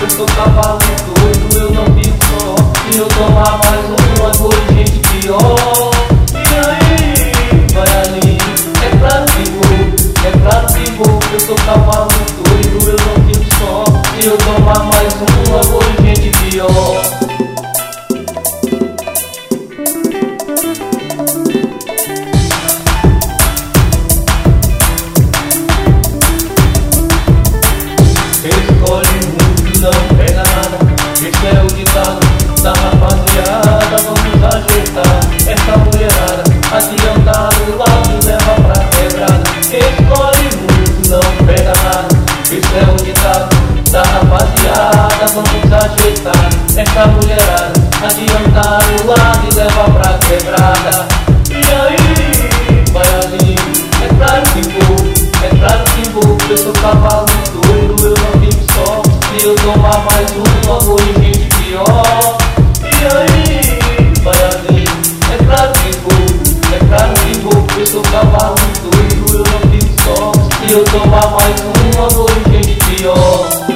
eu sou cavalo doido, eu não fico só. Se eu tomar mais uma, vou de gente pior. E aí, vai ali, é claro que vou, é claro que vou. Eu sou cavalo doido, eu não fico só. Se eu tomar mais uma, vou de gente pior. Escolhe muito, não pega nada. Esse é o ditado da rapaziada. Vamos ajeitar essa mulherada, adiantar o lado e leva pra quebrada. Escolhe muito, não pega nada. Esse é o ditado da rapaziada. Vamos ajeitar essa mulherada, adiantar o lado e leva pra quebrada. E aí, vai ali, é claro que vou, é claro que vou. Eu sou cavalo doido, eu não fico só. Se eu tomar mais uma, vou de gente pior. E aí, vai ali, é claro que vou, é claro que vou. Eu sou cavalo doido, eu não fico só. Se eu tomar mais uma, vou de gente pior.